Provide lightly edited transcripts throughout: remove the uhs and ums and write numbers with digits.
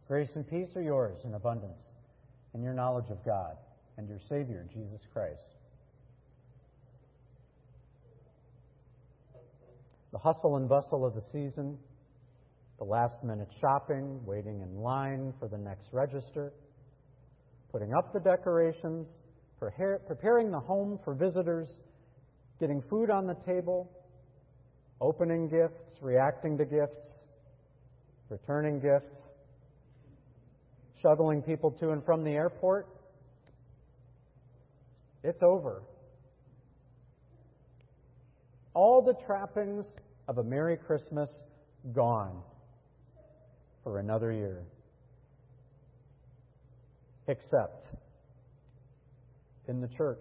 Grace and peace are yours in abundance in your knowledge of God and your Savior, Jesus Christ. The hustle and bustle of the season, the last-minute shopping, waiting in line for the next register, putting up the decorations, preparing the home for visitors, getting food on the table, opening gifts, reacting to gifts, returning gifts, shuttling people to and from the airport. It's over. All the trappings of a Merry Christmas gone for another year. Except in the church.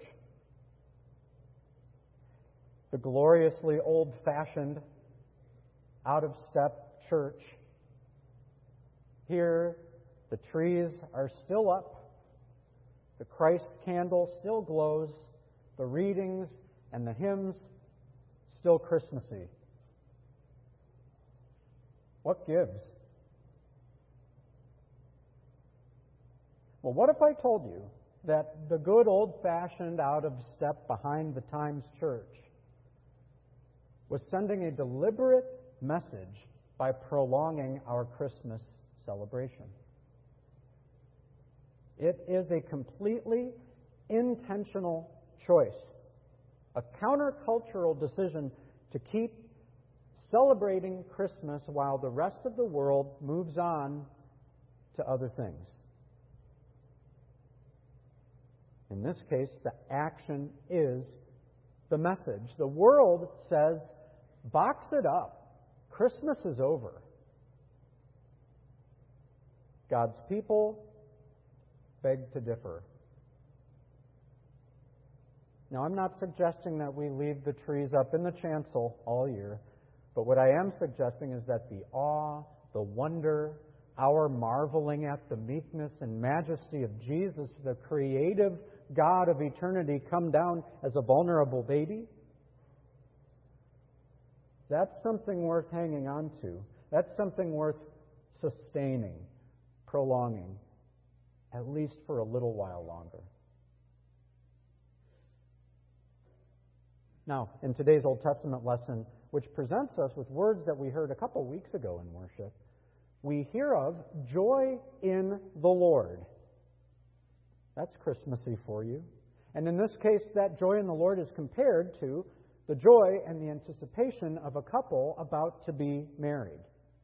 The gloriously old-fashioned, out-of-step church. Here, the trees are still up, the Christ candle still glows, the readings and the hymns still Christmassy. What gives? Well, what if I told you that the good old-fashioned, out-of-step, behind-the-times church was sending a deliberate message by prolonging our Christmas celebration? It is a completely intentional choice, a countercultural decision to keep celebrating Christmas while the rest of the world moves on to other things. In this case, the action is the message. The world says, box it up. Christmas is over. God's people beg to differ. Now, I'm not suggesting that we leave the trees up in the chancel all year, but what I am suggesting is that the awe, the wonder, our marveling at the meekness and majesty of Jesus, the creative God of eternity, come down as a vulnerable baby, that's something worth hanging on to. That's something worth sustaining, prolonging, at least for a little while longer. Now, in today's Old Testament lesson, which presents us with words that we heard a couple weeks ago in worship, we hear of joy in the Lord. That's Christmassy for you. And in this case, that joy in the Lord is compared to the joy and the anticipation of a couple about to be married.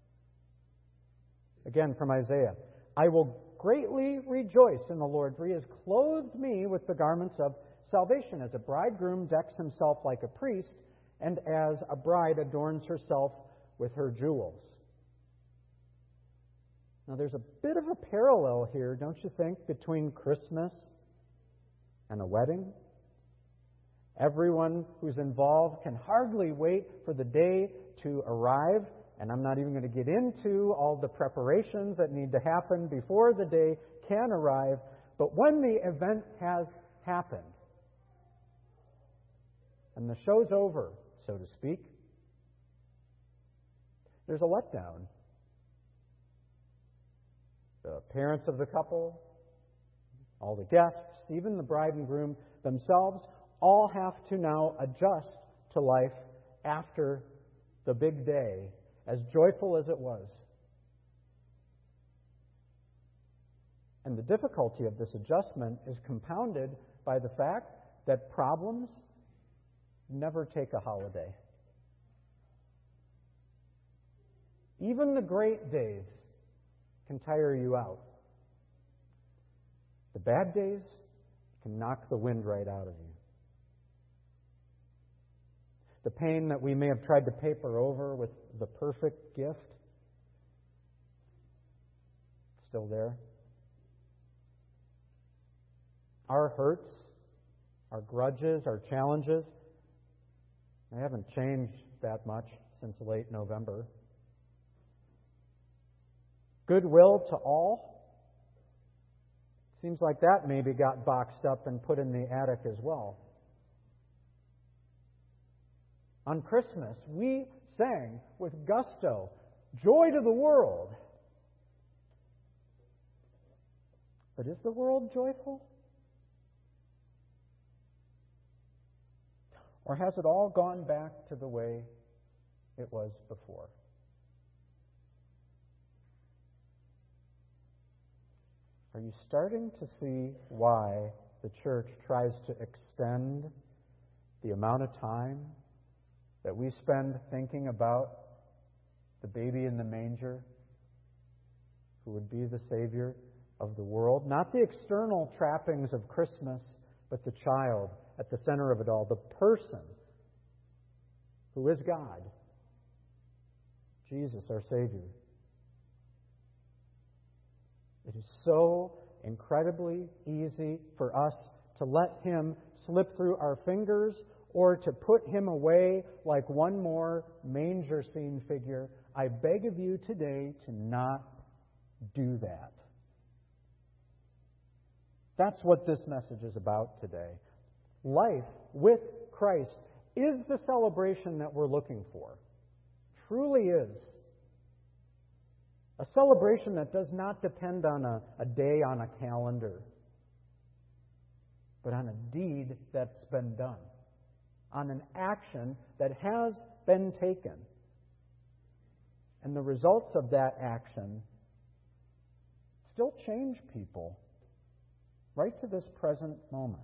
Again, from Isaiah, I will greatly rejoice in the Lord, for he has clothed me with the garments of salvation, as a bridegroom decks himself like a priest, and as a bride adorns herself with her jewels. Now, there's a bit of a parallel here, don't you think, between Christmas and a wedding? Everyone who's involved can hardly wait for the day to arrive, and I'm not even going to get into all the preparations that need to happen before the day can arrive, but when the event has happened, and the show's over, so to speak, there's a letdown. The parents of the couple, all the guests, even the bride and groom themselves, all have to now adjust to life after the big day, as joyful as it was. And the difficulty of this adjustment is compounded by the fact that problems never take a holiday. Even the great days can tire you out. The bad days can knock the wind right out of you. The pain that we may have tried to paper over with the perfect gift, it's still there. Our hurts, our grudges, our challenges, they haven't changed that much since late November. Goodwill to all. Seems like that maybe got boxed up and put in the attic as well. On Christmas, we sang with gusto, "Joy to the world." But is the world joyful? Or has it all gone back to the way it was before? Are you starting to see why the church tries to extend the amount of time that we spend thinking about the baby in the manger, who would be the Savior of the world? Not the external trappings of Christmas, but the child at the center of it all, the person who is God, Jesus, our Savior. It is so incredibly easy for us to let Him slip through our fingers or to put Him away like one more manger scene figure. I beg of you today to not do that. That's what this message is about today. Life with Christ is the celebration that we're looking for. Truly is. A celebration that does not depend on a day on a calendar, but on a deed that's been done, on an action that has been taken. And the results of that action still change people right to this present moment.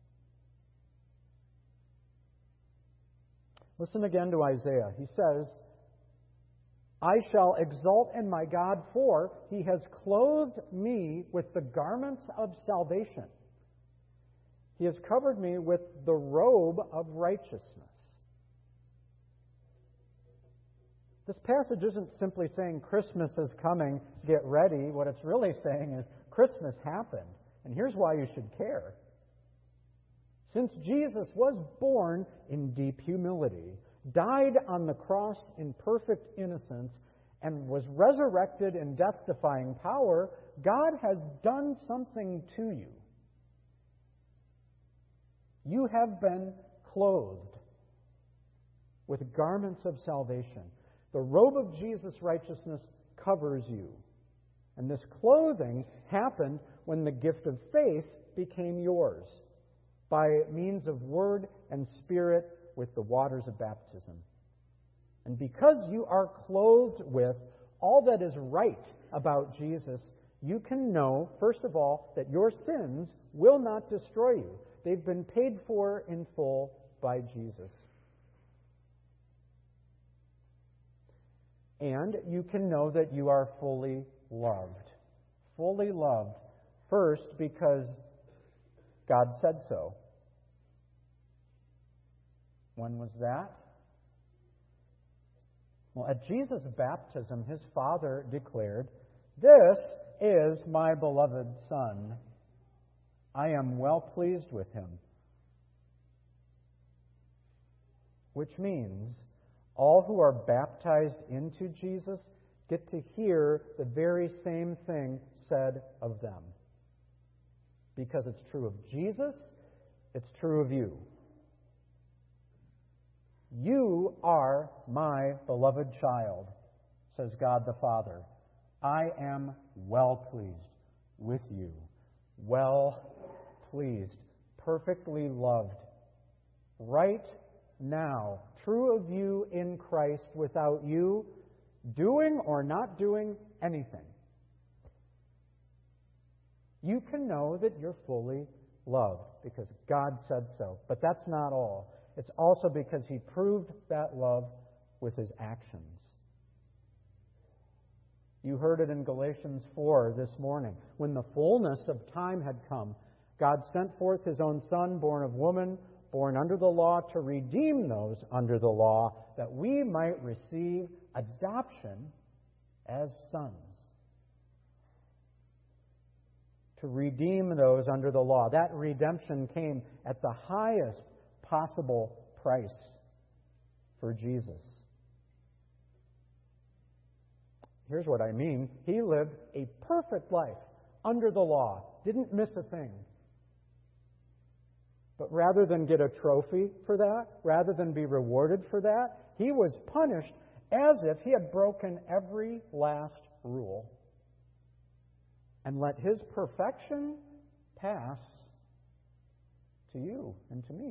Listen again to Isaiah. He says, I shall exult in my God, for He has clothed me with the garments of salvation. He has covered me with the robe of righteousness. This passage isn't simply saying Christmas is coming, get ready. What it's really saying is Christmas happened, and here's why you should care. Since Jesus was born in deep humility, died on the cross in perfect innocence, and was resurrected in death-defying power, God has done something to you. You have been clothed with garments of salvation. The robe of Jesus' righteousness covers you. And this clothing happened when the gift of faith became yours by means of word and spirit with the waters of baptism. And because you are clothed with all that is right about Jesus, you can know, first of all, that your sins will not destroy you. They've been paid for in full by Jesus. And you can know that you are fully loved. Fully loved. First, because God said so. When was that? Well, at Jesus' baptism, His Father declared, "This is my beloved Son. I am well pleased with Him." Which means all who are baptized into Jesus get to hear the very same thing said of them. Because it's true of Jesus, it's true of you. You are my beloved child, says God the Father. I am well pleased with you. Well pleased, perfectly loved. Right now, true of you in Christ, without you doing or not doing anything. You can know that you're fully loved because God said so. But that's not all. It's also because He proved that love with His actions. You heard it in Galatians 4 this morning. When the fullness of time had come, God sent forth His own Son, born of woman, born under the law, to redeem those under the law, that we might receive adoption as sons. To redeem those under the law. That redemption came at the highest possible price for Jesus. Here's what I mean. He lived a perfect life under the law. Didn't miss a thing. But rather than get a trophy for that, rather than be rewarded for that, He was punished as if He had broken every last rule. and let His perfection pass to you and to me.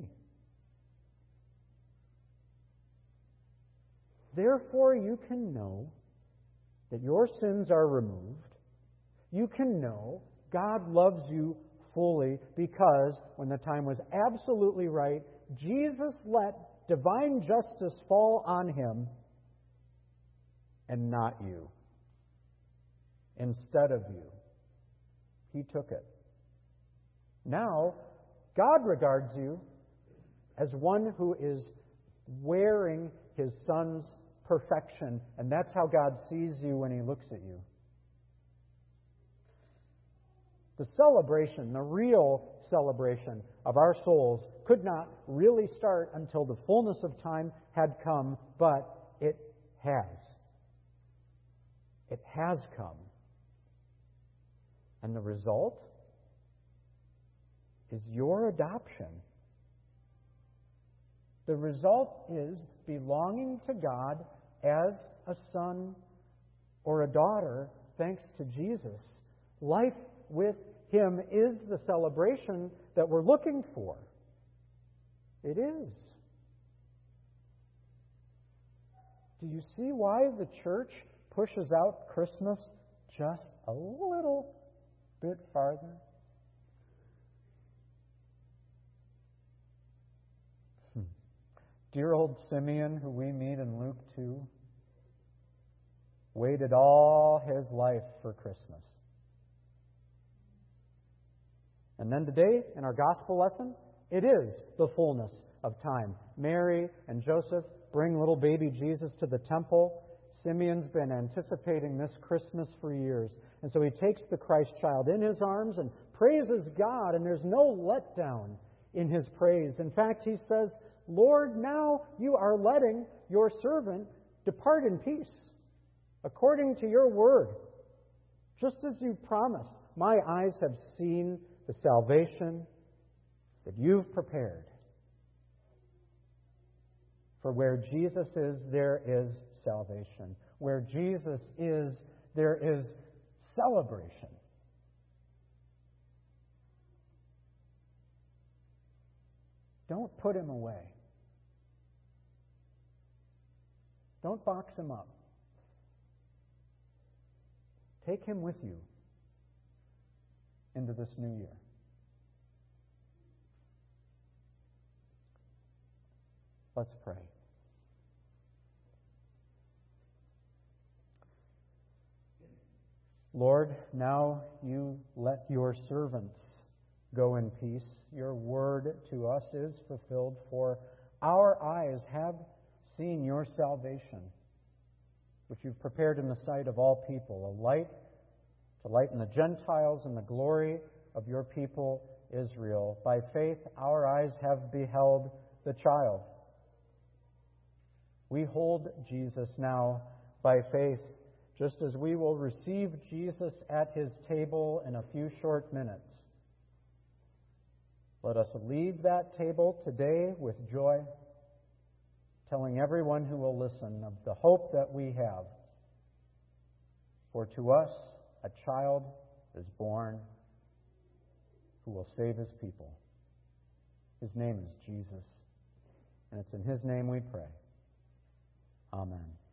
Therefore, you can know that your sins are removed. You can know God loves you fully because when the time was absolutely right, Jesus let divine justice fall on Him and not you. Instead of you, He took it. Now, God regards you as one who is wearing His Son's perfection, and that's how God sees you when He looks at you. The celebration, the real celebration of our souls could not really start until the fullness of time had come, but it has. It has come. And the result is your adoption. The result is belonging to God as a son or a daughter, thanks to Jesus. Life with Him is the celebration that we're looking for. It is. Do you see why the church pushes out Christmas just a little bit farther? Dear old Simeon, who we meet in Luke 2, waited all his life for Christmas. And then today, in our gospel lesson, it is the fullness of time. Mary and Joseph bring little baby Jesus to the temple. Simeon's been anticipating this Christmas for years. And so he takes the Christ child in his arms and praises God, and there's no letdown in his praise. In fact, he says, Lord, now you are letting your servant depart in peace, according to your word. Just as you promised, my eyes have seen the salvation that you've prepared. For where Jesus is, there is salvation. Where Jesus is, there is celebration. Don't put Him away. Don't box Him up. Take Him with you into this new year. Let's pray. Lord, now you let your servants go in peace. Your word to us is fulfilled, for our eyes have seen your salvation, which you've prepared in the sight of all people, a light to lighten the Gentiles and the glory of your people Israel. By faith, our eyes have beheld the child. We hold Jesus now by faith, just as we will receive Jesus at His table in a few short minutes. Let us leave that table today with joy, telling everyone who will listen of the hope that we have. For to us a child is born who will save His people. His name is Jesus, and it's in His name we pray. Amen.